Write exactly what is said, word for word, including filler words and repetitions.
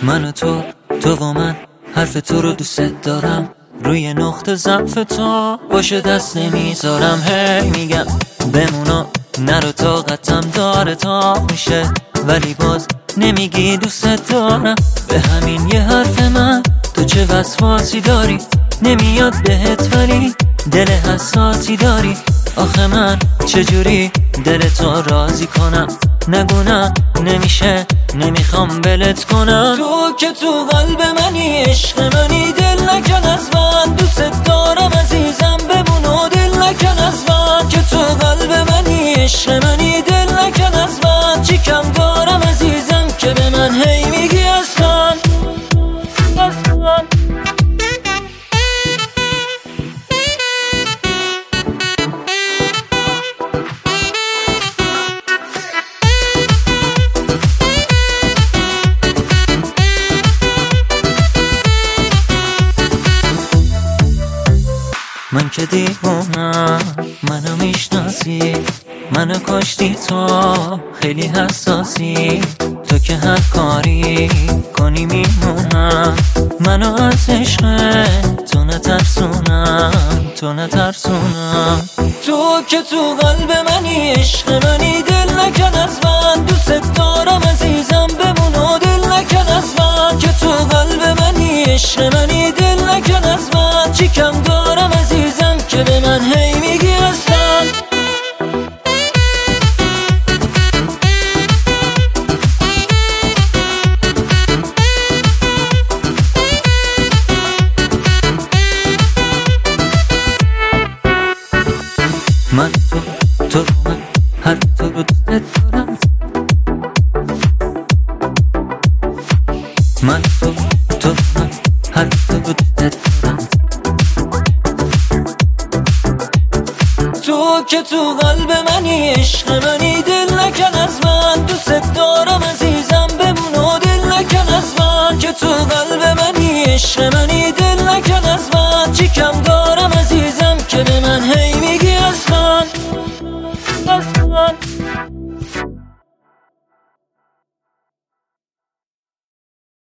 من و تو، تو و من، حرف تو رو دوست دارم. روی نقطه ضعف تو باشه دست نمیذارم. هی میگم بمونا نرو، طاقتم داره تا میشه، ولی باز نمیگی دوست دارم. به همین یه حرف من تو چه وسواسی داری؟ نمیاد بهت ولی دل حساسی داری. آخه من چجوری دل تو راضی کنم؟ نگونم نمیشه، نمیخوام بلت کنم. تو که تو قلب منی، عشق منی، دل نکن از من. دوست دارم عزیزم، بمون و دل نکن از من. که تو قلب منی، عشق منی، دل نکن از من. چی کم دارم عزیزم که به من هی میگی اصلا اصلا. من که دیوونم، منو میشناسی، منو کشتی تو، خیلی حساسی. تو که هر کاری کنی میمونم، منو از عشق تو نترسونم، تو نترسونم. تو که تو قلب منی، عشق منی، دل نکن از من. دوست دارم عزیزم، بمون و دل نکن از من. که تو قلب منی، عشق منی، دل نکن از من. چی کم دارم عزیزم که به من هی میگی اصلا. من تو تو من هر تو رو دوست دارم. من تو تو من هر تو رو دوست دارم. تو که تو قلب منی، عشق منی، دل نکن از من. دوست دارم عزیزم، بمون و دل نکن از من. که تو قلب منی، عشق منی، دل نکن